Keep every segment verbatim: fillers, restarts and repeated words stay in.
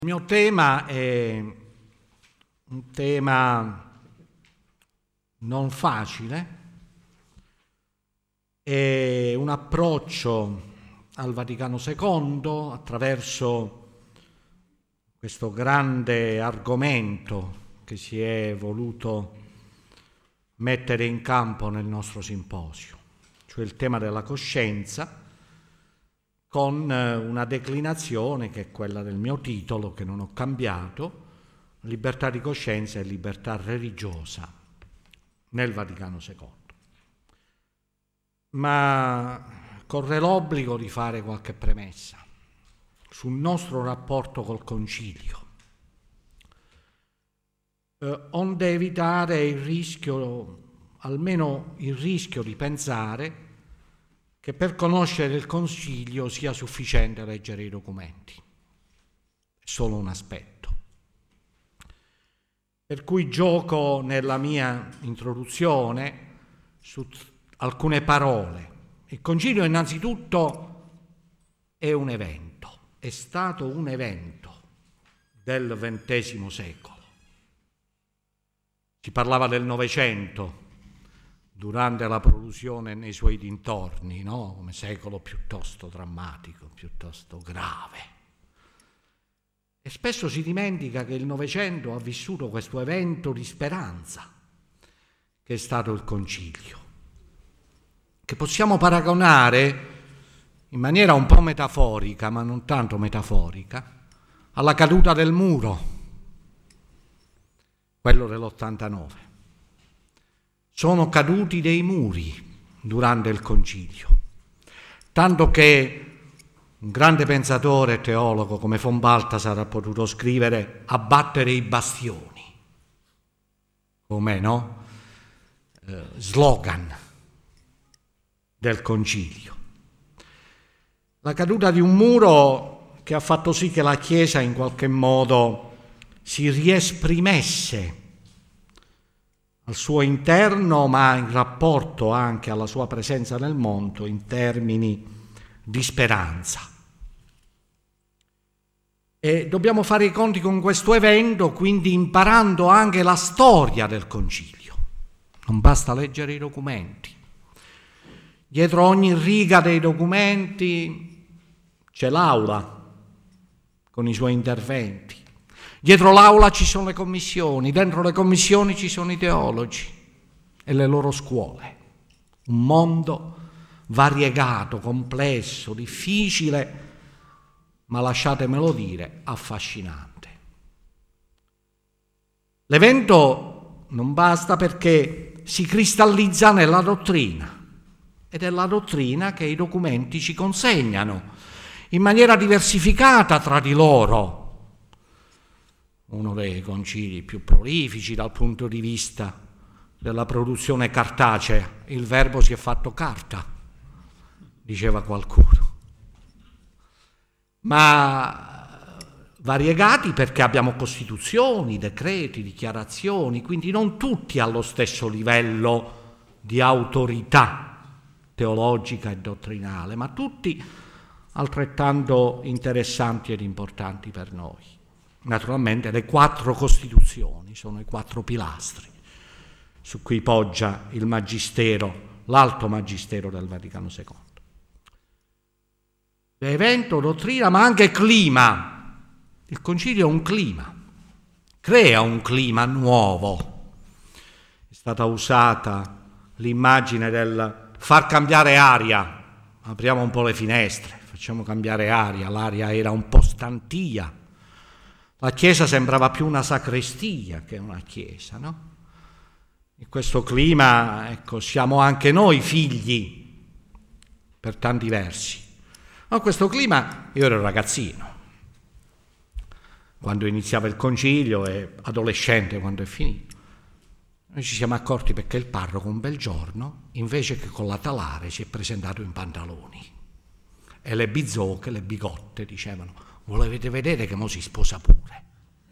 Il mio tema è un tema non facile, è un approccio al Vaticano secondo attraverso questo grande argomento che si è voluto mettere in campo nel nostro simposio, cioè il tema della coscienza, con una declinazione che è quella del mio titolo, che non ho cambiato, libertà di coscienza e libertà religiosa nel Vaticano secondo. Ma corre l'obbligo di fare qualche premessa sul nostro rapporto col Concilio, eh, onde evitare il rischio, almeno il rischio di pensare che per conoscere il Concilio sia sufficiente leggere i documenti. È solo un aspetto. Per cui gioco nella mia introduzione su alcune parole. Il Concilio innanzitutto è un evento, è stato un evento del ventesimo secolo. Si parlava del Novecento durante la prolusione nei suoi dintorni, no? Come secolo piuttosto drammatico, piuttosto grave. E spesso si dimentica che il Novecento ha vissuto questo evento di speranza, che è stato il Concilio, che possiamo paragonare in maniera un po' metaforica, ma non tanto metaforica, alla caduta del muro, quello dell'ottantanove. Sono caduti dei muri durante il Concilio, tanto che un grande pensatore e teologo come von Balthasar ha potuto scrivere abbattere i bastioni, come no? Eh, slogan del Concilio. La caduta di un muro che ha fatto sì che la Chiesa in qualche modo si riesprimesse al suo interno, ma in rapporto anche alla sua presenza nel mondo in termini di speranza. E dobbiamo fare i conti con questo evento, quindi imparando anche la storia del Concilio. Non basta leggere i documenti. Dietro ogni riga dei documenti c'è l'aula con i suoi interventi. Dietro l'aula ci sono le commissioni, dentro le commissioni ci sono i teologi e le loro scuole. Un mondo variegato, complesso, difficile, ma lasciatemelo dire, affascinante. L'evento non basta perché si cristallizza nella dottrina, ed è la dottrina che i documenti ci consegnano in maniera diversificata tra di loro. Uno dei concili più prolifici dal punto di vista della produzione cartacea. Il verbo si è fatto carta, diceva qualcuno. Ma variegati perché abbiamo costituzioni, decreti, dichiarazioni, quindi non tutti allo stesso livello di autorità teologica e dottrinale, ma tutti altrettanto interessanti ed importanti per noi. Naturalmente le quattro costituzioni sono i quattro pilastri su cui poggia il magistero, l'alto magistero del Vaticano secondo. Evento, dottrina, ma anche clima. Il Concilio è un clima, crea un clima nuovo. È stata usata l'immagine del far cambiare aria. Apriamo un po' le finestre, facciamo cambiare aria. L'aria era un po' stantia. La chiesa sembrava più una sacrestia che una chiesa, no? In questo clima, ecco, siamo anche noi figli, per tanti versi. Ma in questo clima, io ero ragazzino, quando iniziava il concilio, e adolescente quando è finito. Noi ci siamo accorti perché il parroco un bel giorno, invece che con la talare, si è presentato in pantaloni. E le bizzocche, le bigotte, dicevano: volete vedere che mo si sposa pure?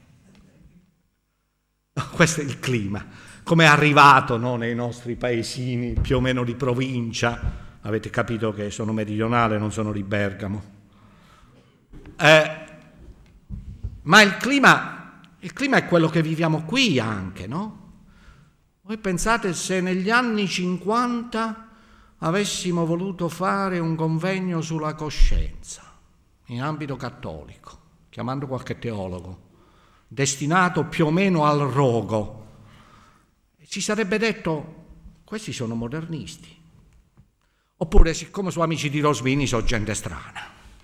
Questo è il clima, come è arrivato, no, nei nostri paesini più o meno di provincia. Avete capito che sono meridionale, non sono di Bergamo. Eh, Ma il clima, il clima è quello che viviamo qui anche, no? Voi pensate se negli anni cinquanta avessimo voluto fare un convegno sulla coscienza in ambito cattolico, chiamando qualche teologo, destinato più o meno al rogo, si sarebbe detto: questi sono modernisti. Oppure, siccome sono amici di Rosmini, sono gente strana.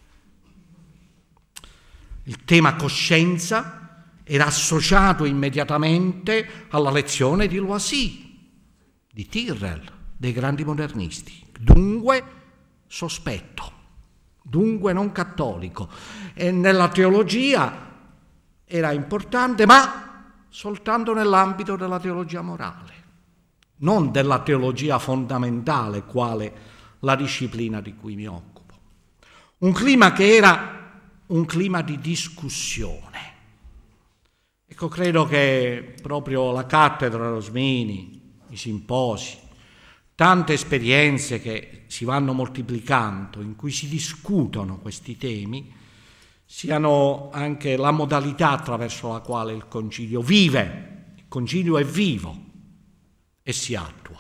Il tema coscienza era associato immediatamente alla lezione di Loisy, di Tyrrell, dei grandi modernisti. Dunque sospetto, dunque non cattolico. E nella teologia era importante, ma soltanto nell'ambito della teologia morale, non della teologia fondamentale, quale la disciplina di cui mi occupo. Un clima che era un clima di discussione. Ecco, credo che proprio la cattedra Rosmini, i simposi, tante esperienze che si vanno moltiplicando, in cui si discutono questi temi, siano anche la modalità attraverso la quale il Concilio vive. Il Concilio è vivo e si attua.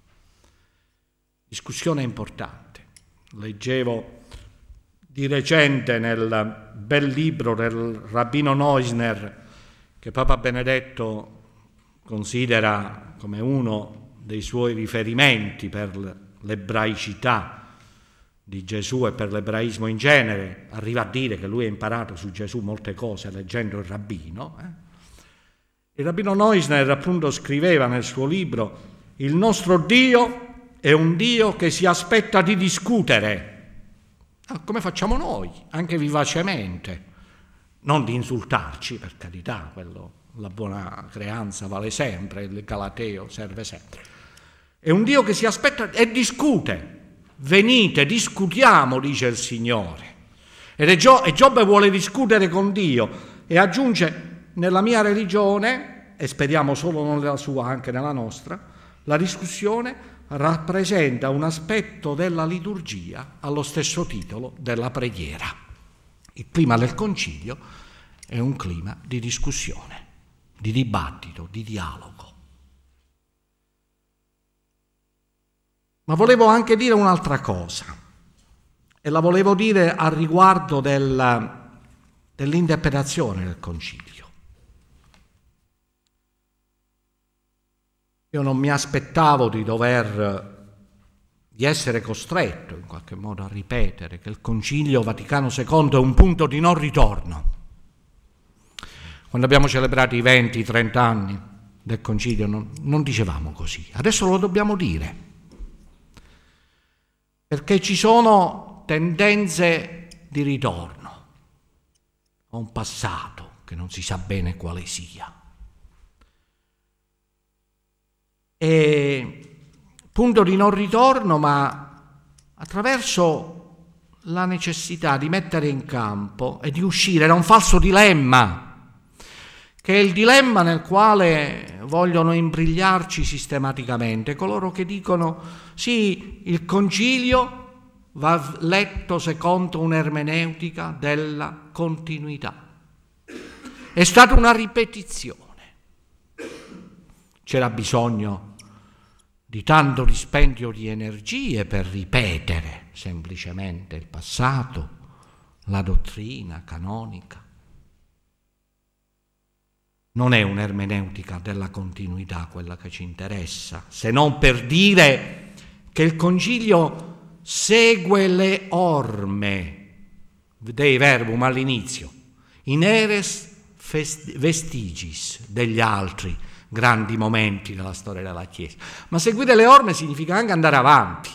Discussione importante. Leggevo di recente nel bel libro del rabbino Neusner, che Papa Benedetto considera come uno dei suoi riferimenti per l'ebraicità di Gesù e per l'ebraismo in genere, arriva a dire che lui ha imparato su Gesù molte cose leggendo il rabbino. Eh? Il rabbino Neusner appunto scriveva nel suo libro: il nostro Dio è un Dio che si aspetta di discutere, ah, come facciamo noi, anche vivacemente, non di insultarci, per carità, quello, la buona creanza vale sempre, il galateo serve sempre. È un Dio che si aspetta e discute. Venite, discutiamo, dice il Signore. E Giobbe vuole discutere con Dio e aggiunge: nella mia religione, e speriamo solo non nella sua, anche nella nostra, la discussione rappresenta un aspetto della liturgia allo stesso titolo della preghiera. Il clima del Concilio è un clima di discussione, di dibattito, di dialogo. Ma volevo anche dire un'altra cosa, e la volevo dire a riguardo del, dell'interpretazione del Concilio. Io non mi aspettavo di dover, di essere costretto in qualche modo a ripetere che il Concilio Vaticano secondo è un punto di non ritorno. Quando abbiamo celebrato i venti trenta anni del Concilio non, non dicevamo così, adesso lo dobbiamo dire, perché ci sono tendenze di ritorno a un passato che non si sa bene quale sia. E punto di non ritorno, ma attraverso la necessità di mettere in campo e di uscire da un falso dilemma, che è il dilemma nel quale vogliono imbrigliarci sistematicamente coloro che dicono: sì, il Concilio va letto secondo un'ermeneutica della continuità. È stata una ripetizione. C'era bisogno di tanto dispendio di energie per ripetere semplicemente il passato, la dottrina canonica. Non è un'ermeneutica della continuità quella che ci interessa, se non per dire che il Concilio segue le orme dei verbum all'inizio, in eres vestigis degli altri grandi momenti della storia della Chiesa. Ma seguire le orme significa anche andare avanti.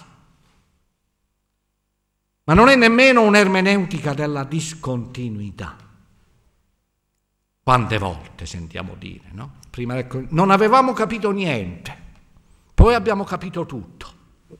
Ma non è nemmeno un'ermeneutica della discontinuità. Quante volte sentiamo dire, no? Prima del, non avevamo capito niente, poi abbiamo capito tutto.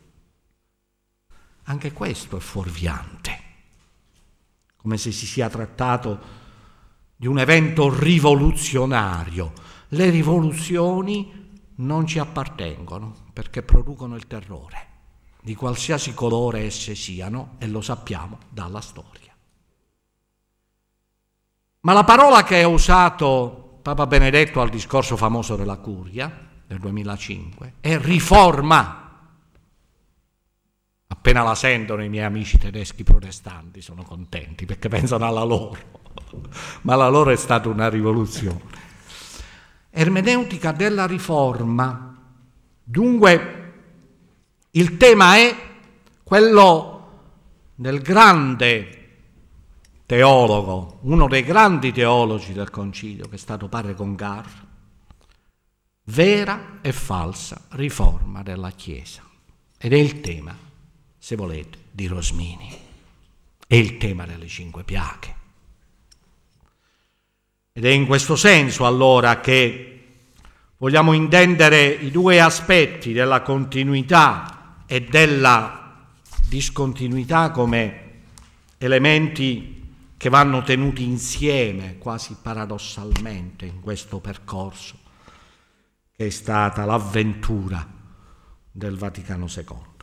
Anche questo è fuorviante, come se si sia trattato di un evento rivoluzionario. Le rivoluzioni non ci appartengono perché producono il terrore, di qualsiasi colore esse siano, e lo sappiamo dalla storia. Ma la parola che ha usato Papa Benedetto al discorso famoso della Curia del duemilacinque è riforma. Appena la sentono i miei amici tedeschi protestanti sono contenti perché pensano alla loro, ma la loro è stata una rivoluzione. Ermeneutica della riforma. Dunque il tema è quello del grande teologo, uno dei grandi teologi del Concilio, che è stato padre Congar, vera e falsa riforma della Chiesa. Ed è il tema, se volete, di Rosmini. È il tema delle cinque piaghe. Ed è in questo senso allora che vogliamo intendere i due aspetti della continuità e della discontinuità come elementi che vanno tenuti insieme quasi paradossalmente in questo percorso che è stata l'avventura del Vaticano secondo.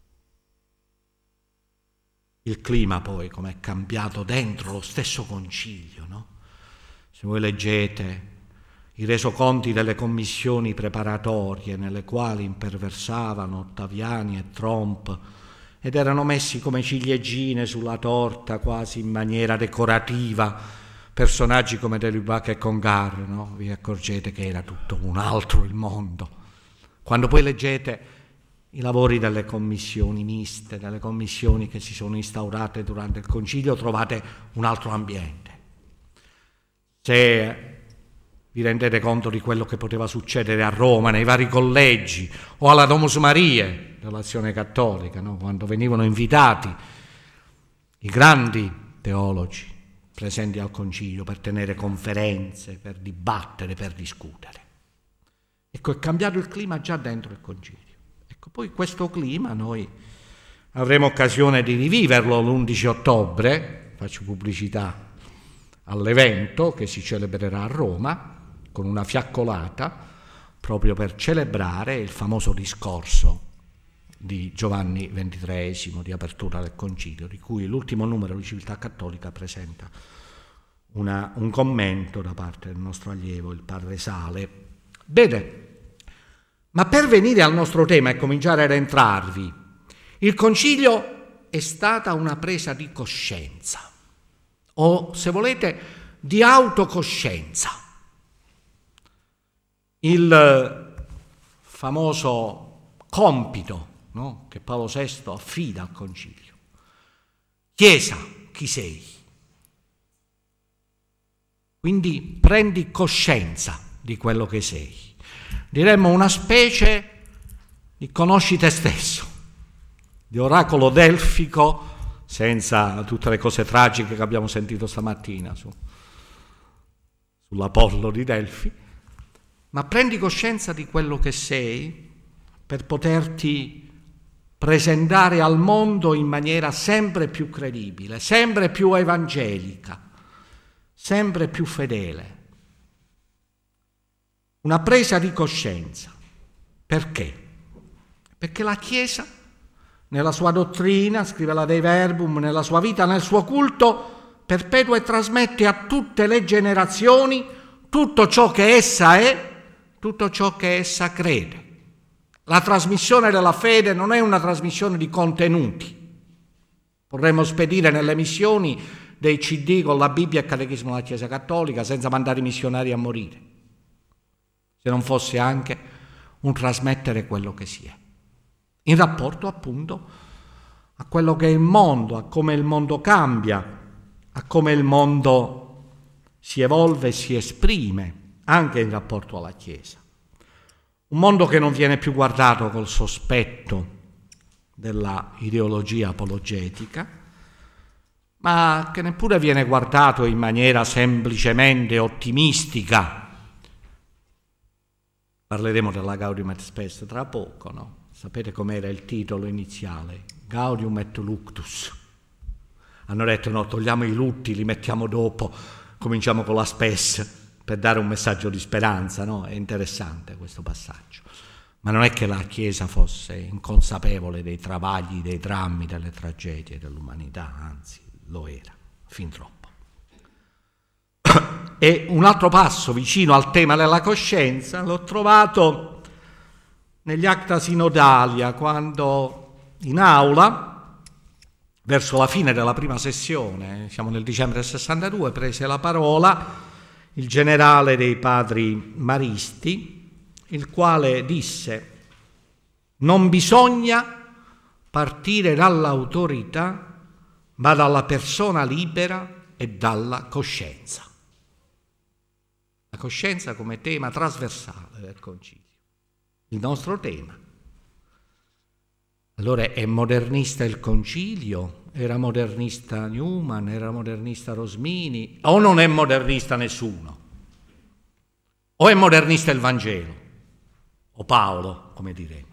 Il clima poi come è cambiato dentro lo stesso concilio, no? Se voi leggete i resoconti delle commissioni preparatorie nelle quali imperversavano Ottaviani e Tromp ed erano messi come ciliegine sulla torta quasi in maniera decorativa personaggi come De Lubac e Congar, no? Vi accorgete che era tutto un altro il mondo. Quando poi leggete i lavori delle commissioni miste, delle commissioni che si sono instaurate durante il concilio, trovate un altro ambiente. Se vi rendete conto di quello che poteva succedere a Roma, nei vari collegi, o alla Domus Mariae dell'Azione Cattolica, no? Quando venivano invitati i grandi teologi presenti al Concilio per tenere conferenze, per dibattere, per discutere. Ecco, è cambiato il clima già dentro il Concilio. Ecco, poi questo clima noi avremo occasione di riviverlo l'undici ottobre, faccio pubblicità all'evento che si celebrerà a Roma, con una fiaccolata proprio per celebrare il famoso discorso di Giovanni ventitreesimo di apertura del Concilio, di cui l'ultimo numero di Civiltà Cattolica presenta una, un commento da parte del nostro allievo, il padre Sale. Bene, ma per venire al nostro tema e cominciare ad entrarvi, il Concilio è stata una presa di coscienza, o se volete di autocoscienza. Il famoso compito, no, che Paolo sesto affida al Concilio. Chiesa, chi sei? Quindi prendi coscienza di quello che sei. Diremmo una specie di conosci te stesso, di oracolo delfico, senza tutte le cose tragiche che abbiamo sentito stamattina su, sull'Apollo di Delfi. Ma prendi coscienza di quello che sei per poterti presentare al mondo in maniera sempre più credibile, sempre più evangelica, sempre più fedele. Una presa di coscienza. Perché? Perché la Chiesa, nella sua dottrina, scrive la Dei Verbum, nella sua vita, nel suo culto, perpetua e trasmette a tutte le generazioni tutto ciò che essa è, tutto ciò che essa crede. La trasmissione della fede non è una trasmissione di contenuti. Vorremmo spedire nelle missioni dei C D con la Bibbia e il Catechismo della Chiesa Cattolica senza mandare i missionari a morire, se non fosse anche un trasmettere quello che si è, in rapporto appunto a quello che è il mondo, a come il mondo cambia, a come il mondo si evolve e si esprime, anche in rapporto alla Chiesa. Un mondo che non viene più guardato col sospetto della ideologia apologetica, ma che neppure viene guardato in maniera semplicemente ottimistica. Parleremo della Gaudium et Spes tra poco, no? Sapete com'era il titolo iniziale? Gaudium et Luctus. Hanno detto no, togliamo i lutti, li mettiamo dopo, cominciamo con la Spes, per dare un messaggio di speranza, no? È interessante questo passaggio. Ma non è che la Chiesa fosse inconsapevole dei travagli, dei drammi, delle tragedie dell'umanità, anzi lo era, fin troppo. E un altro passo vicino al tema della coscienza l'ho trovato negli Acta Sinodalia, quando in aula, verso la fine della prima sessione, siamo nel dicembre del sessantadue, prese la parola il generale dei padri maristi, il quale disse: non bisogna partire dall'autorità, ma dalla persona libera e dalla coscienza. La coscienza come tema trasversale del concilio, il nostro tema. Allora è modernista il concilio? Era modernista Newman? Era modernista Rosmini? O non è modernista nessuno? O è modernista il Vangelo? O Paolo, come diremo?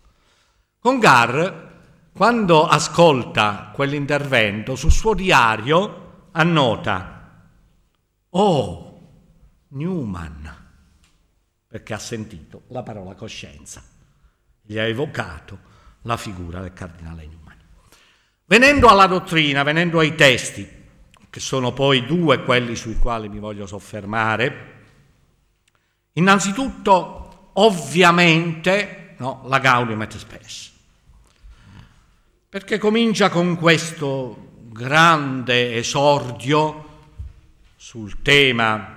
Congar, quando ascolta quell'intervento, sul suo diario annota: oh, Newman, perché ha sentito la parola coscienza, gli ha evocato la figura del cardinale Newman. Venendo alla dottrina, venendo ai testi, che sono poi due quelli sui quali mi voglio soffermare, innanzitutto, ovviamente, no, la Gaudium et Spes, perché comincia con questo grande esordio sul tema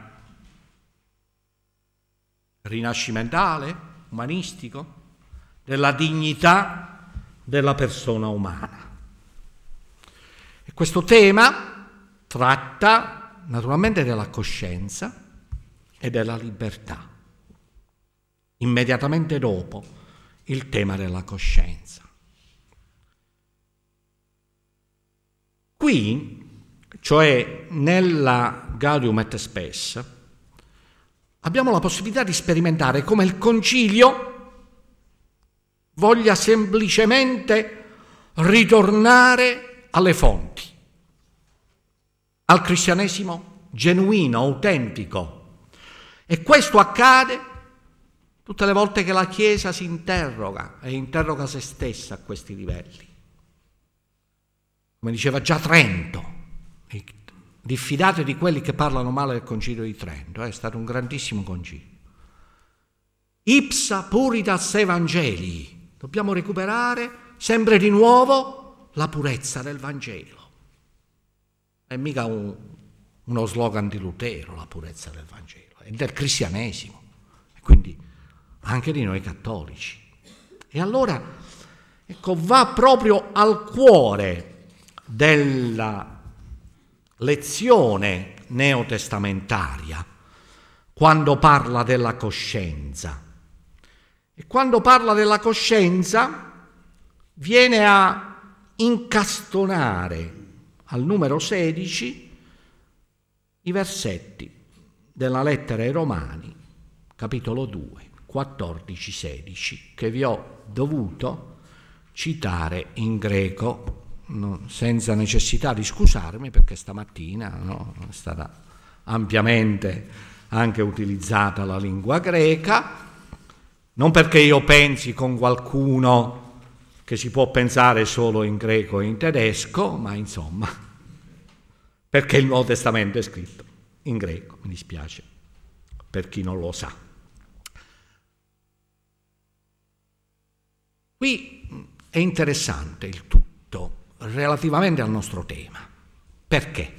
rinascimentale, umanistico, della dignità della persona umana. E questo tema tratta naturalmente della coscienza e della libertà. Immediatamente dopo il tema della coscienza. Qui, cioè nella Gaudium et Spes, abbiamo la possibilità di sperimentare come il concilio voglia semplicemente ritornare alle fonti, al cristianesimo genuino, autentico. E questo accade tutte le volte che la Chiesa si interroga e interroga se stessa a questi livelli. Come diceva già Trento, diffidate di quelli che parlano male del Concilio di Trento, è stato un grandissimo concilio. Ipsa puritas evangelii, dobbiamo recuperare sempre di nuovo la purezza del Vangelo. È mica un, uno slogan di Lutero, la purezza del Vangelo, è del cristianesimo, e quindi anche di noi cattolici. E allora, ecco, va proprio al cuore della lezione neotestamentaria quando parla della coscienza. E quando parla della coscienza viene a incastonare al numero sedici i versetti della lettera ai Romani, capitolo due, quattordici sedici, che vi ho dovuto citare in greco, no, senza necessità di scusarmi, perché stamattina, no, è stata ampiamente anche utilizzata la lingua greca, non perché io pensi con qualcuno che si può pensare solo in greco e in tedesco, ma insomma, perché il Nuovo Testamento è scritto in greco, mi dispiace per chi non lo sa. Qui è interessante il tutto relativamente al nostro tema. Perché?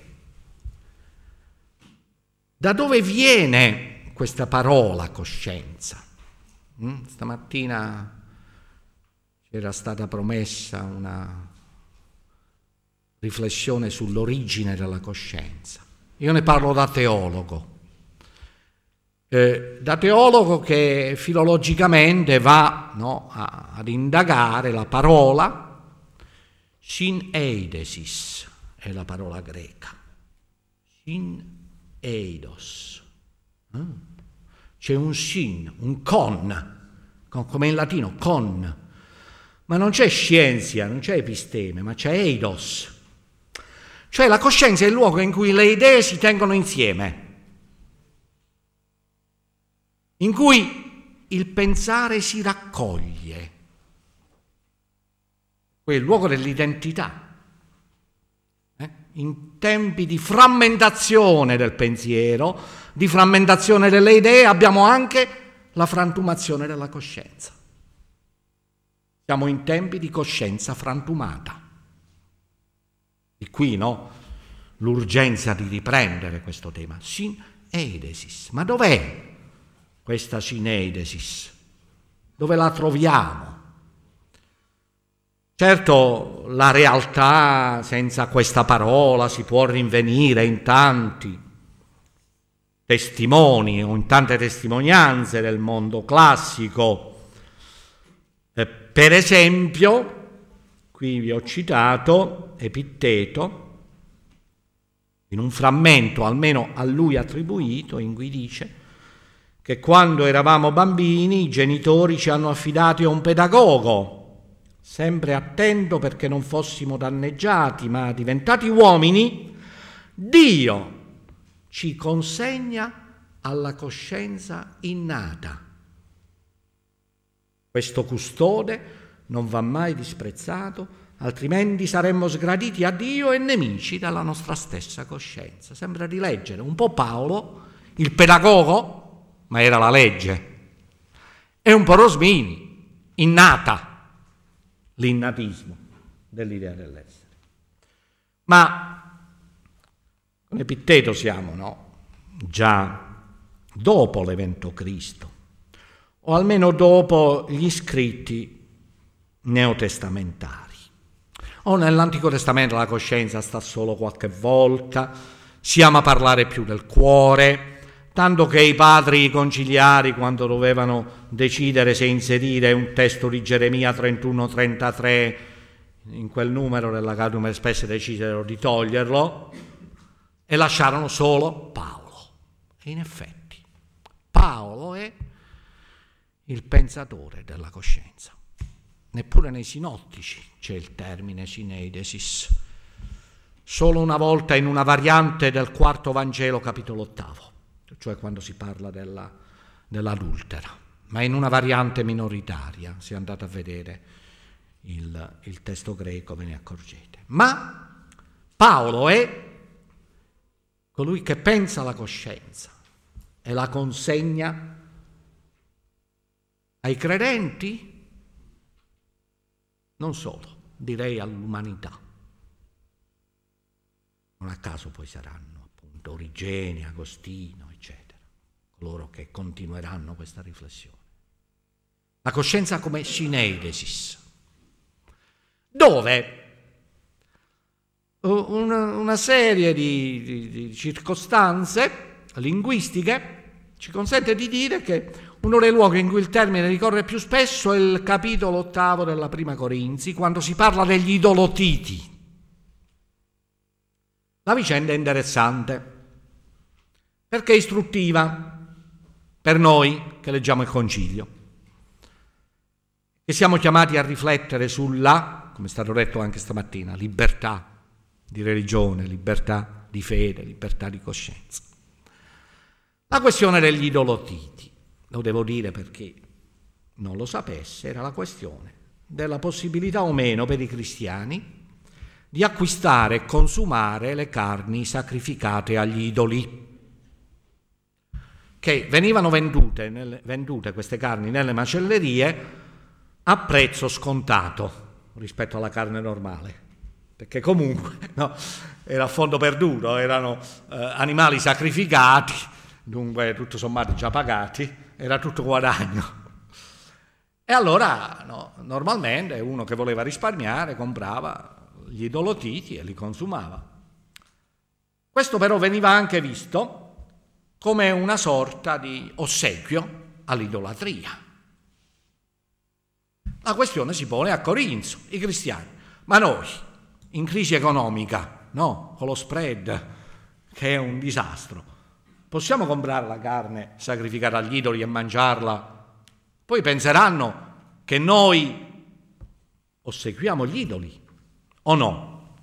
Da dove viene questa parola coscienza? Mm? Stamattina c'era stata promessa una riflessione sull'origine della coscienza. Io ne parlo da teologo. Eh, da teologo che filologicamente va, no, a, ad indagare la parola syneidesis, è la parola greca. Syneidos. Eh? C'è un syn, un con, con, come in latino, con. Ma non c'è scienza, non c'è episteme, ma c'è eidos. Cioè la coscienza è il luogo in cui le idee si tengono insieme, in cui il pensare si raccoglie. Qui è il luogo dell'identità. Eh? In tempi di frammentazione del pensiero, di frammentazione delle idee, abbiamo anche la frantumazione della coscienza. Siamo in tempi di coscienza frantumata. Di qui, no, l'urgenza di riprendere questo tema. Syneidesis. Ma dov'è questa syneidesis? Dove la troviamo? Certo, la realtà senza questa parola si può rinvenire in tanti testimoni o in tante testimonianze del mondo classico. Eh, per esempio, qui vi ho citato Epitteto, in un frammento almeno a lui attribuito, in cui dice che quando eravamo bambini i genitori ci hanno affidati a un pedagogo, sempre attento perché non fossimo danneggiati, ma diventati uomini, Dio ci consegna alla coscienza innata. Questo custode non va mai disprezzato, altrimenti saremmo sgraditi a Dio e nemici dalla nostra stessa coscienza. Sembra di leggere un po' Paolo, il pedagogo, ma era la legge, e un po' Rosmini, innata, l'innatismo dell'idea dell'essere. Ma con Epitteto siamo, no? Già dopo l'evento Cristo, o almeno dopo gli scritti neotestamentari. O nell'Antico Testamento la coscienza sta solo qualche volta, si ama parlare più del cuore, tanto che i padri conciliari, quando dovevano decidere se inserire un testo di Geremia trentuno trentatré in quel numero della Gaudium et Spes, decisero di toglierlo e lasciarono solo Paolo. E in effetti Paolo è il pensatore della coscienza. Neppure nei sinottici c'è il termine syneidesis. Solo una volta in una variante del quarto Vangelo, capitolo ottavo, cioè quando si parla della, dell'adultera, ma in una variante minoritaria. Se andate a vedere il, il testo greco ve ne accorgete. Ma Paolo è colui che pensa la coscienza e la consegna ai credenti, non solo, direi all'umanità. Non a caso poi saranno appunto Origene, Agostino, eccetera, coloro che continueranno questa riflessione. La coscienza come syneidesis, dove una, una serie di, di, di circostanze linguistiche ci consente di dire che uno dei luoghi in cui il termine ricorre più spesso è il capitolo ottavo della Prima Corinzi, quando si parla degli idolotiti. La vicenda è interessante perché è istruttiva per noi che leggiamo il Concilio, che siamo chiamati a riflettere sulla, come è stato detto anche stamattina, libertà di religione, libertà di fede, libertà di coscienza. La questione degli idolotiti, lo devo dire perché non lo sapesse, era la questione della possibilità o meno per i cristiani di acquistare e consumare le carni sacrificate agli idoli, che venivano vendute, nelle, vendute queste carni nelle macellerie a prezzo scontato rispetto alla carne normale, perché comunque no, era a fondo perduto, erano eh, animali sacrificati, dunque tutto sommato già pagati, era tutto guadagno. E allora no, normalmente uno che voleva risparmiare comprava gli idolotiti e li consumava. Questo però veniva anche visto come una sorta di ossequio all'idolatria. La questione si pone a Corinzo, i cristiani, ma noi, in crisi economica, no, con lo spread, che è un disastro, possiamo comprare la carne sacrificata agli idoli e mangiarla? Poi penseranno che noi ossequiamo gli idoli, o no?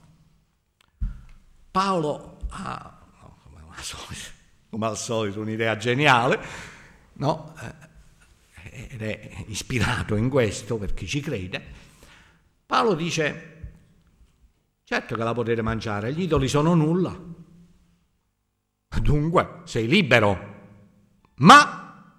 Paolo ha, no, come, come al solito, un'idea geniale, no? Eh, ed è ispirato in questo per chi ci crede. Paolo dice: Certo che la potete mangiare, gli idoli sono nulla. Dunque, sei libero. Ma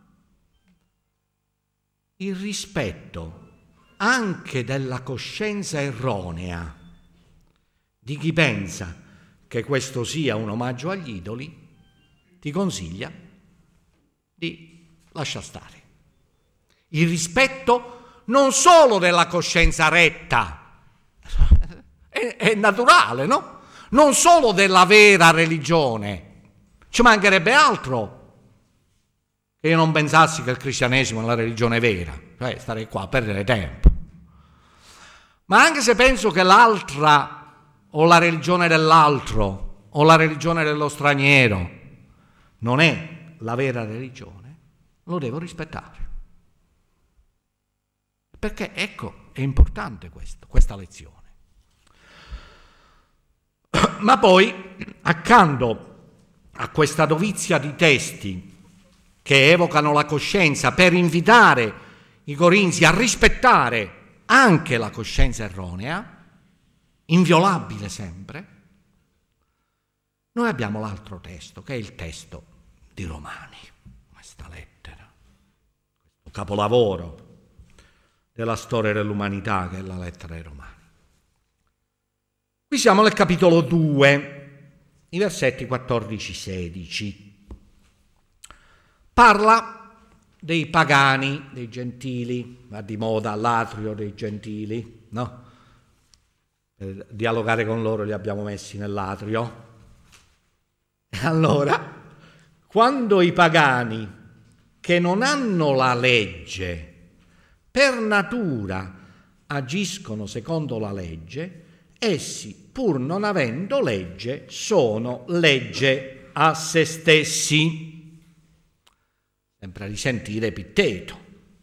il rispetto anche della coscienza erronea di chi pensa che questo sia un omaggio agli idoli, ti consiglia di lasciar stare. Il rispetto non solo della coscienza retta, è, è naturale, no? Non solo della vera religione, ci mancherebbe altro che io non pensassi che il cristianesimo è la religione vera, cioè starei qua a perdere tempo. Ma anche se penso che l'altra o la religione dell'altro o la religione dello straniero non è la vera religione, lo devo rispettare. Perché ecco, è importante questo, questa lezione. Ma poi, accanto a questa dovizia di testi che evocano la coscienza per invitare i corinzi a rispettare anche la coscienza erronea, inviolabile sempre, noi abbiamo l'altro testo, che è il testo di Romani, questa lettera, questo capolavoro della storia dell'umanità che è la lettera ai Romani. Qui siamo nel capitolo due, i versetti quattordici sedici. Parla dei pagani, dei gentili, va di moda l'atrio dei gentili, no? Per dialogare con loro li abbiamo messi nell'atrio. E allora, quando i pagani che non hanno la legge per natura agiscono secondo la legge, essi, pur non avendo legge, sono legge a se stessi. Sempre a risentire Epitteto.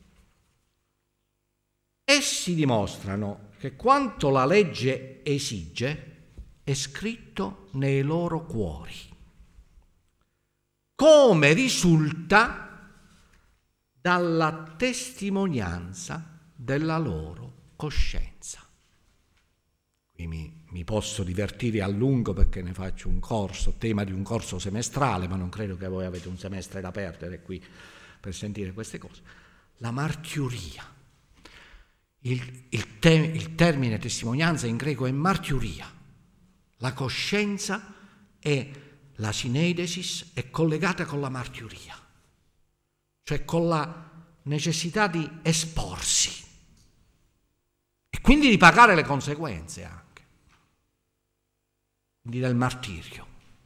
Essi dimostrano che quanto la legge esige è scritto nei loro cuori, come risulta dalla testimonianza della loro coscienza. Qui mi, mi posso divertire a lungo perché ne faccio un corso, tema di un corso semestrale, ma non credo che voi avete un semestre da perdere qui per sentire queste cose. La martiuria. Il, il, te, il termine testimonianza in greco è martiuria. La coscienza è la sineidesis, è collegata con la martiuria, cioè con la necessità di esporsi e quindi di pagare le conseguenze anche, quindi del martirio.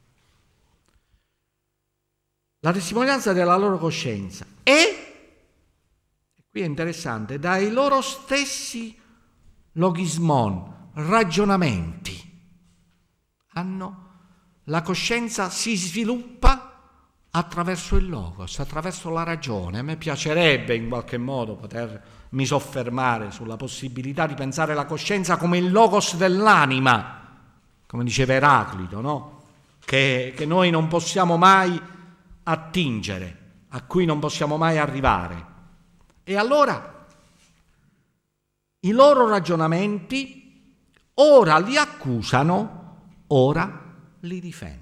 La testimonianza della loro coscienza e, e qui è interessante, dai loro stessi logismon, ragionamenti. Hanno la coscienza si sviluppa attraverso il logos, attraverso la ragione. A me piacerebbe in qualche modo potermi soffermare sulla possibilità di pensare la coscienza come il logos dell'anima, come diceva Eraclito, no? Che, che noi non possiamo mai attingere, a cui non possiamo mai arrivare. E allora i loro ragionamenti ora li accusano, ora li difendono.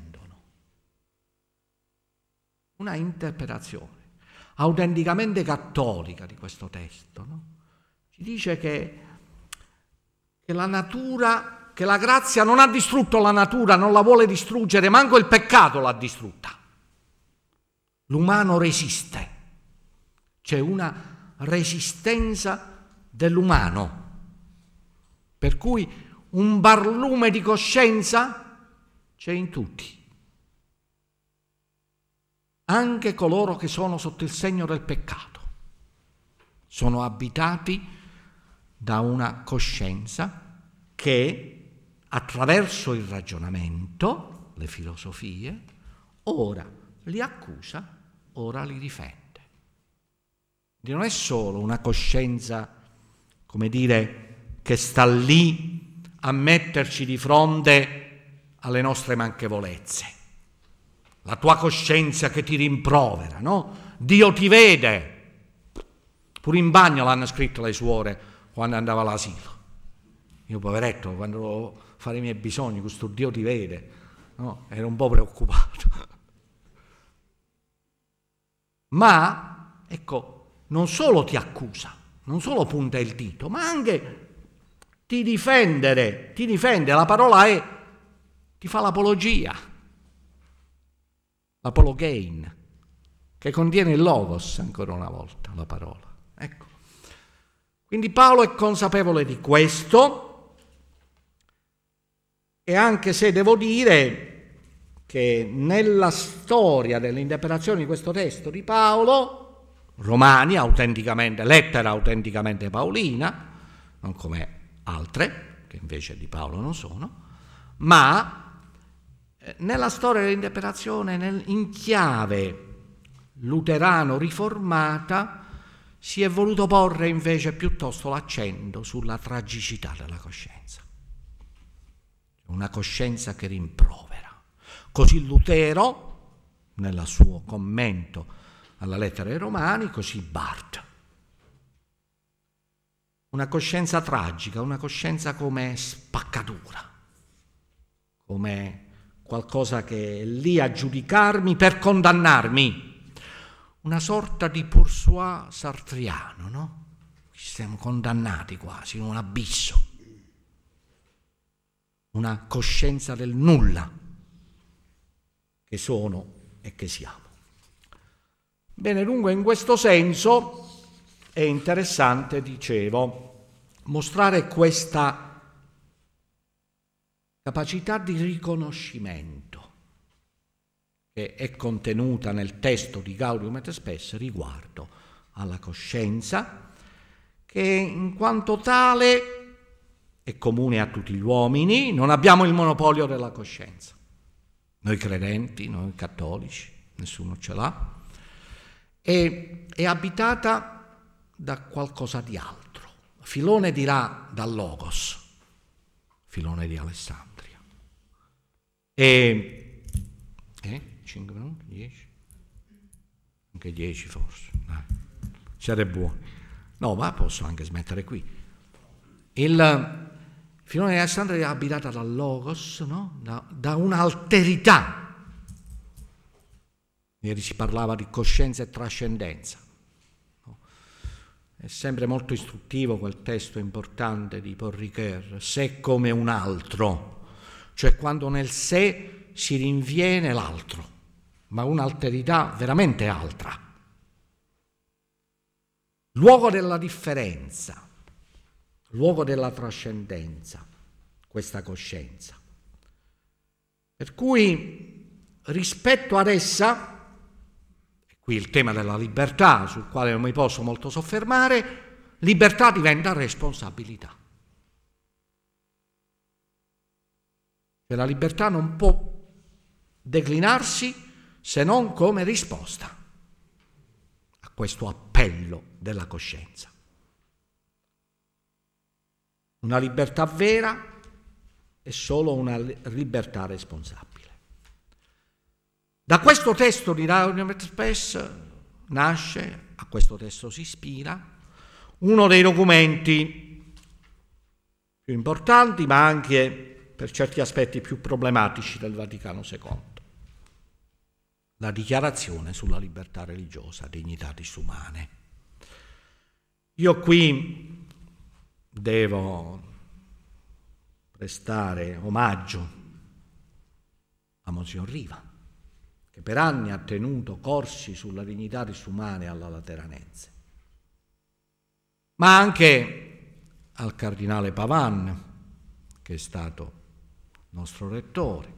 Una interpretazione autenticamente cattolica di questo testo, no? Ci dice che, che la natura, che la grazia non ha distrutto la natura, non la vuole distruggere, manco il peccato l'ha distrutta. L'umano resiste, c'è una resistenza dell'umano, per cui un barlume di coscienza c'è in tutti, anche coloro che sono sotto il segno del peccato, sono abitati da una coscienza che attraverso il ragionamento, le filosofie, ora li accusa, ora li difende. Non è solo una coscienza, come dire, che sta lì a metterci di fronte alle nostre manchevolezze. La tua coscienza che ti rimprovera, no? Dio ti vede. Pure in bagno l'hanno scritto le suore quando andava all'asilo. Io poveretto, quando fare i miei bisogni, questo Dio ti vede, no? Era un po' preoccupato. Ma, ecco, non solo ti accusa, non solo punta il dito, ma anche ti difendere, ti difende, la parola è, ti fa l'apologia, l'apologein, che contiene il logos, ancora una volta, la parola. Ecco. Quindi Paolo è consapevole di questo, e anche se devo dire che nella storia dell'interpretazione di questo testo di Paolo, Romani, autenticamente, lettera autenticamente paolina, non come altre, che invece di Paolo non sono, ma nella storia dell'interpretazione, nel, in chiave luterano riformata, si è voluto porre invece piuttosto l'accento sulla tragicità della coscienza. Una coscienza che rimprovera. Così Lutero, nel suo commento alla lettera ai Romani, così Barth. Una coscienza tragica, una coscienza come spaccatura, come qualcosa che è lì a giudicarmi per condannarmi. Una sorta di Bourgeois sartriano, no? Ci siamo condannati quasi in un abisso. Una coscienza del nulla che sono e che siamo. Bene, dunque in questo senso è interessante, dicevo, mostrare questa capacità di riconoscimento che è contenuta nel testo di Gaudium et Spes riguardo alla coscienza, che in quanto tale è comune a tutti gli uomini, non abbiamo il monopolio della coscienza. Noi credenti, noi cattolici, nessuno ce l'ha, e è abitata da qualcosa di altro. Filone dirà dal Logos, Filone di Alessandria. E eh, cinque minuti, dieci? Anche dieci forse. Dai. Siete buoni. No, ma posso anche smettere qui. Il Filone di Alessandria è abitata dal Logos, no? da, da un'alterità. Ieri si parlava di coscienza e trascendenza. No? È sempre molto istruttivo quel testo importante di Paul Ricoeur, sé come un altro, cioè quando nel sé si rinviene l'altro, ma un'alterità veramente altra. Luogo della differenza. Luogo della trascendenza, questa coscienza. Per cui rispetto ad essa, e qui il tema della libertà, sul quale non mi posso molto soffermare, libertà diventa responsabilità. Cioè la libertà non può declinarsi se non come risposta a questo appello della coscienza. Una libertà vera è solo una libertà responsabile. Da questo testo di Gaudium et Spes nasce, a questo testo si ispira, uno dei documenti più importanti, ma anche per certi aspetti più problematici del Vaticano secondo. La Dichiarazione sulla libertà religiosa, Dignitatis Humanae. Io qui devo prestare omaggio a Monsignor Riva, che per anni ha tenuto corsi sulla Dignitatis Humanae alla Lateranense, ma anche al Cardinale Pavan, che è stato nostro rettore.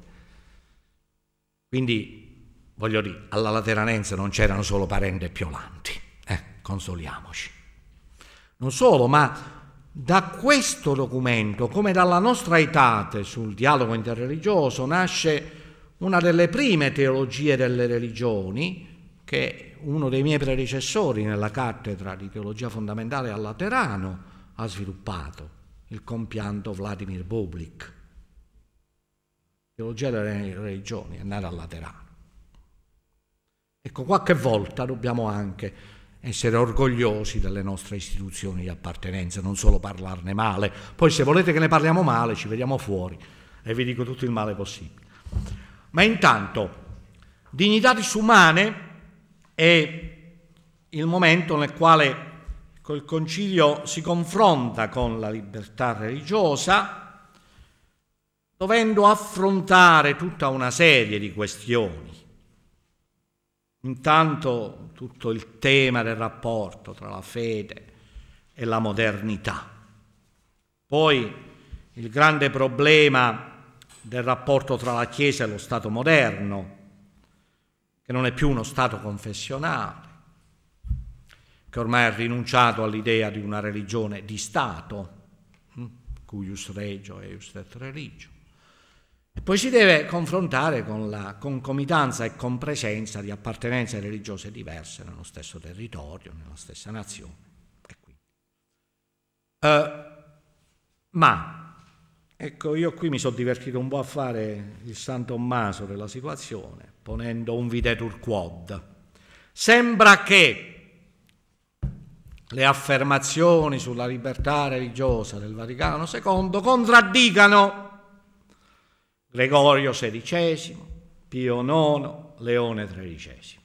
Quindi, voglio dire, alla Lateranense non c'erano solo parenti piolanti, eh, consoliamoci. Non solo, ma da questo documento, come dalla nostra Aetate sul dialogo interreligioso, nasce una delle prime teologie delle religioni che uno dei miei predecessori nella cattedra di teologia fondamentale al Laterano ha sviluppato, il compianto Vladimir Bublik. Teologia delle religioni, è nata al Laterano. Ecco, qualche volta dobbiamo anche essere orgogliosi delle nostre istituzioni di appartenenza, non solo parlarne male. Poi se volete che ne parliamo male ci vediamo fuori, e vi dico tutto il male possibile. Ma intanto, Dignitatis Humanae è il momento nel quale il Concilio si confronta con la libertà religiosa, dovendo affrontare tutta una serie di questioni. Intanto tutto il tema del rapporto tra la fede e la modernità. Poi il grande problema del rapporto tra la Chiesa e lo Stato moderno, che non è più uno Stato confessionale, che ormai ha rinunciato all'idea di una religione di Stato, cuius regio eius et religio. E poi si deve confrontare con la concomitanza e compresenza di appartenenze religiose diverse nello stesso territorio, nella stessa nazione. E quindi. Uh, ma, ecco, io qui mi sono divertito un po' a fare il San Tommaso della situazione, ponendo un videtur quod. Sembra che le affermazioni sulla libertà religiosa del Vaticano secondo contraddicano Gregorio sedicesimo, Pio nono, Leone tredicesimo.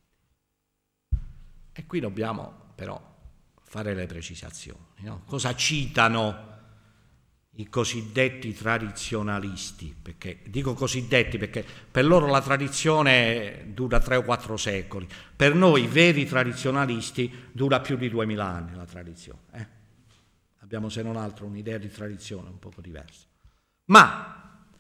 E qui dobbiamo però fare le precisazioni, no? Cosa citano i cosiddetti tradizionalisti? Perché dico cosiddetti perché per loro la tradizione dura tre o quattro secoli, per noi veri tradizionalisti dura più di duemila anni la tradizione. Eh? Abbiamo se non altro un'idea di tradizione un poco diversa. Ma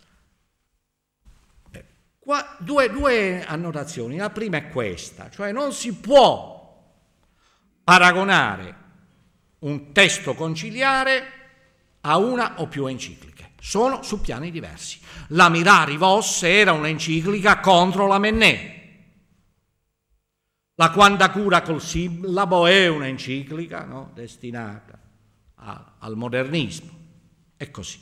eh, qua, due, due annotazioni. La prima è questa, cioè non si può paragonare un testo conciliare a una o più encicliche. Sono su piani diversi. La Mirari Vos era un'enciclica contro la Mennè. La Quanta Cura col Sillabo è un'enciclica, no, destinata a, al modernismo. E così.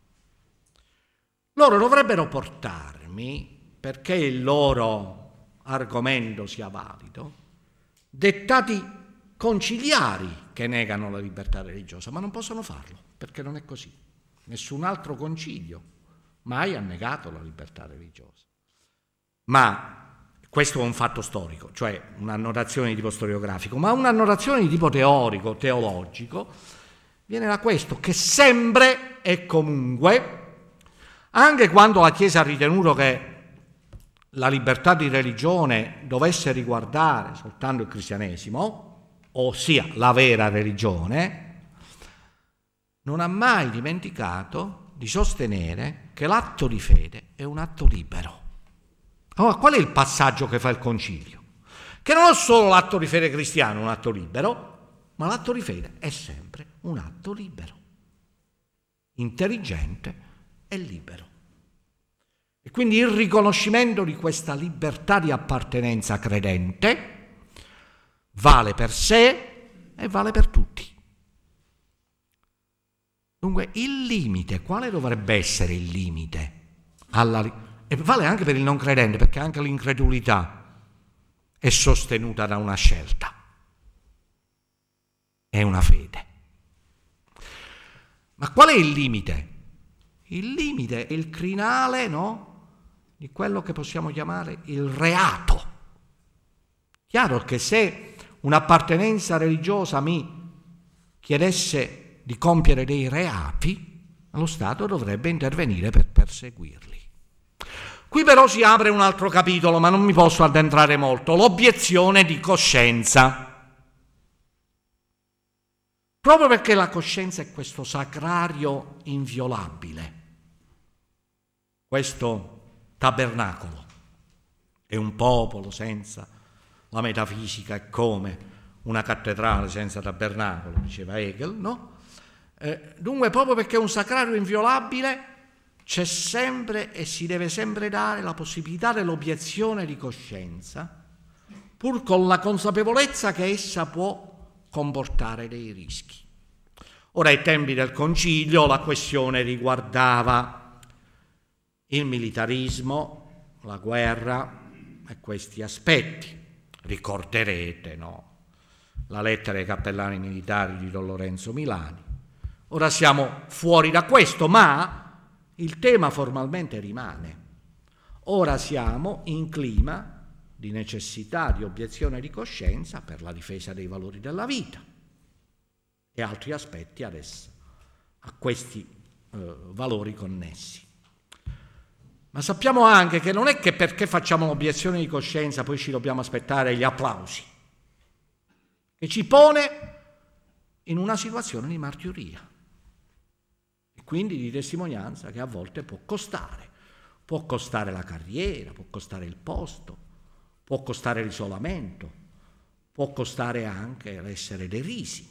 Loro dovrebbero portarmi, perché il loro argomento sia valido, dettati conciliari che negano la libertà religiosa, ma non possono farlo, perché non è così. Nessun altro concilio mai ha negato la libertà religiosa. Ma questo è un fatto storico, cioè un'annotazione di tipo storiografico, ma un'annotazione di tipo teorico, teologico, viene da questo, che sempre e comunque, anche quando la Chiesa ha ritenuto che la libertà di religione dovesse riguardare soltanto il cristianesimo, ossia la vera religione, non ha mai dimenticato di sostenere che l'atto di fede è un atto libero. Allora, qual è il passaggio che fa il Concilio? Che non è solo l'atto di fede cristiano un atto libero, ma l'atto di fede è sempre un atto libero, intelligente e libero. E quindi il riconoscimento di questa libertà di appartenenza credente vale per sé e vale per tutti. Dunque il limite, quale dovrebbe essere il limite? Alla, e vale anche per il non credente, perché anche l'incredulità è sostenuta da una scelta, è una fede. Ma qual è il limite? Il limite è il crinale, no? Di quello che possiamo chiamare il reato. Chiaro che se un'appartenenza religiosa mi chiedesse di compiere dei reati, lo Stato dovrebbe intervenire per perseguirli. Qui però si apre un altro capitolo, ma non mi posso addentrare molto, l'obiezione di coscienza. Proprio perché la coscienza è questo sacrario inviolabile, questo tabernacolo, è un popolo senza la metafisica è come una cattedrale senza tabernacolo, diceva Hegel, no? Eh, dunque, proprio perché è un sacrario inviolabile, c'è sempre e si deve sempre dare la possibilità dell'obiezione di coscienza, pur con la consapevolezza che essa può comportare dei rischi. Ora, ai tempi del Concilio, la questione riguardava il militarismo, la guerra e questi aspetti. Ricorderete, no? La lettera ai cappellani militari di Don Lorenzo Milani. Ora siamo fuori da questo, ma il tema formalmente rimane. Ora siamo in clima di necessità, di obiezione di coscienza per la difesa dei valori della vita e altri aspetti adesso a questi eh, valori connessi. Ma sappiamo anche che non è che perché facciamo l'obiezione di coscienza poi ci dobbiamo aspettare gli applausi, che ci pone in una situazione di martiria e quindi di testimonianza che a volte può costare, può costare la carriera, può costare il posto, può costare l'isolamento, può costare anche l'essere derisi.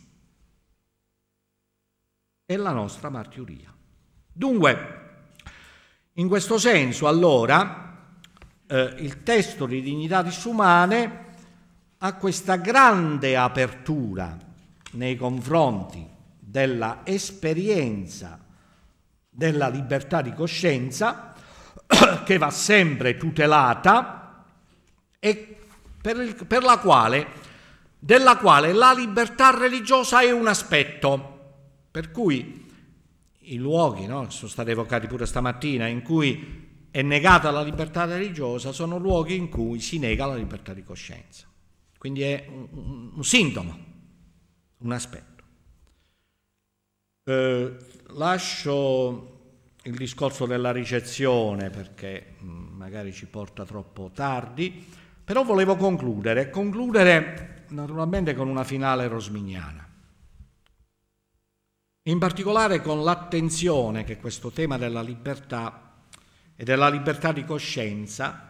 È la nostra martiria. Dunque, in questo senso, allora, eh, il testo di Dignitatis Humanae ha questa grande apertura nei confronti della esperienza della libertà di coscienza, che va sempre tutelata e per, il, per la quale, della quale la libertà religiosa è un aspetto. Per cui i luoghi, no, sono stati evocati pure stamattina, in cui è negata la libertà religiosa, sono luoghi in cui si nega la libertà di coscienza. Quindi è un, un, un sintomo, un aspetto. Eh, lascio il discorso della ricezione perché mh, magari ci porta troppo tardi, però volevo concludere, concludere naturalmente con una finale rosminiana. In particolare con l'attenzione che questo tema della libertà e della libertà di coscienza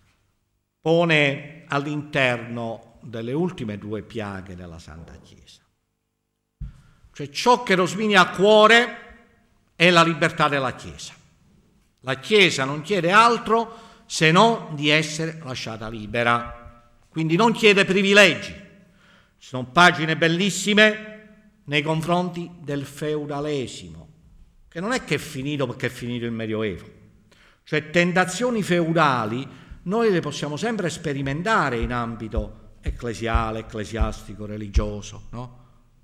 pone all'interno delle ultime due piaghe della Santa Chiesa. Cioè ciò che rosmina a cuore è la libertà della Chiesa. La Chiesa non chiede altro se non di essere lasciata libera, quindi non chiede privilegi. Ci sono pagine bellissime nei confronti del feudalesimo, che non è che è finito perché è finito il Medioevo. Cioè tentazioni feudali noi le possiamo sempre sperimentare in ambito ecclesiale, ecclesiastico, religioso, no?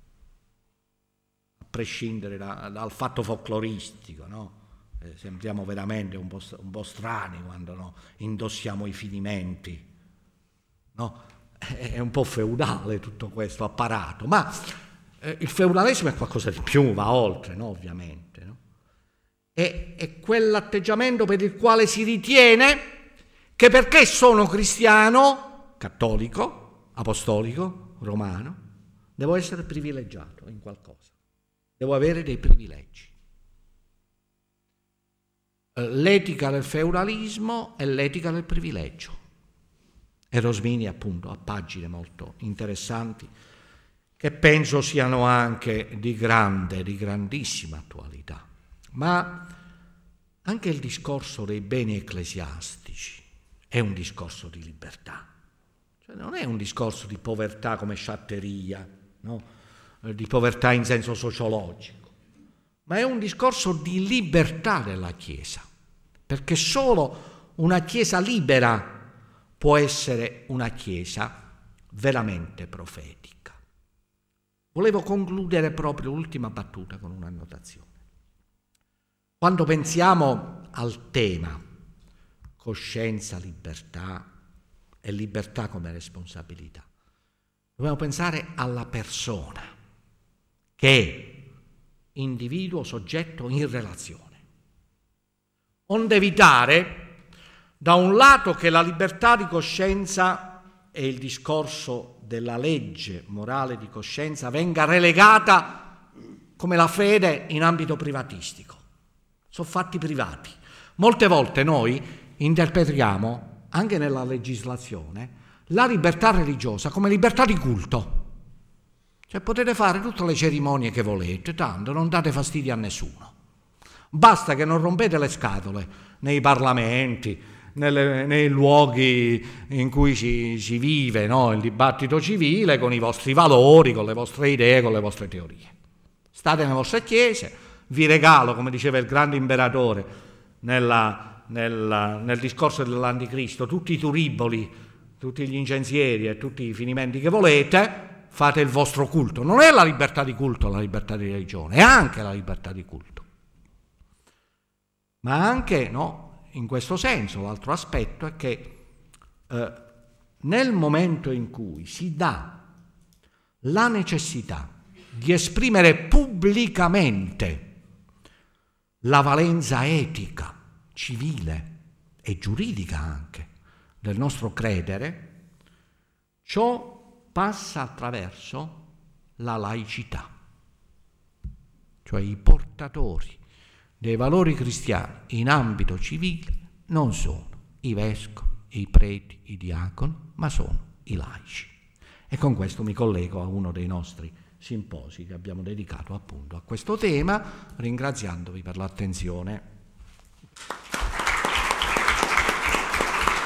A prescindere da, dal fatto folcloristico, no? Eh, sembriamo veramente un po', un po' strani quando no, indossiamo i finimenti, no? È un po' feudale tutto questo apparato, ma Eh, il feudalesimo è qualcosa di più, va oltre, no? Ovviamente. No? È, è quell'atteggiamento per il quale si ritiene che perché sono cristiano, cattolico, apostolico, romano, devo essere privilegiato in qualcosa, devo avere dei privilegi. L'etica del feudalismo è l'etica del privilegio. E Rosmini appunto ha pagine molto interessanti che penso siano anche di grande, di grandissima attualità. Ma anche il discorso dei beni ecclesiastici è un discorso di libertà. Cioè non è un discorso di povertà come sciatteria, no? Di povertà in senso sociologico, ma è un discorso di libertà della Chiesa, perché solo una Chiesa libera può essere una Chiesa veramente profetica. Volevo concludere proprio l'ultima battuta con un'annotazione. Quando pensiamo al tema coscienza, libertà e libertà come responsabilità, dobbiamo pensare alla persona che è individuo, soggetto in relazione. Onde evitare, da un lato, che la libertà di coscienza e il discorso della legge morale di coscienza venga relegata come la fede in ambito privatistico. Sono fatti privati. Molte volte noi interpretiamo, anche nella legislazione, la libertà religiosa come libertà di culto. Cioè potete fare tutte le cerimonie che volete, tanto non date fastidio a nessuno. Basta che non rompete le scatole nei parlamenti, Nelle, nei luoghi in cui si, si vive, no? Il dibattito civile con i vostri valori, con le vostre idee, con le vostre teorie. State nelle vostre chiese, vi regalo, come diceva il grande imperatore nella, nella, nel discorso dell'Anticristo, tutti i turiboli, tutti gli incensieri e tutti i finimenti che volete, fate il vostro culto. Non è la libertà di culto la libertà di religione, è anche la libertà di culto. Ma anche, no, in questo senso, l'altro aspetto è che eh, nel momento in cui si dà la necessità di esprimere pubblicamente la valenza etica, civile e giuridica anche del nostro credere, ciò passa attraverso la laicità, cioè i portatori dei valori cristiani in ambito civile non sono i vescovi, i preti, i diaconi, ma sono i laici. E con questo mi collego a uno dei nostri simposi che abbiamo dedicato appunto a questo tema, ringraziandovi per l'attenzione.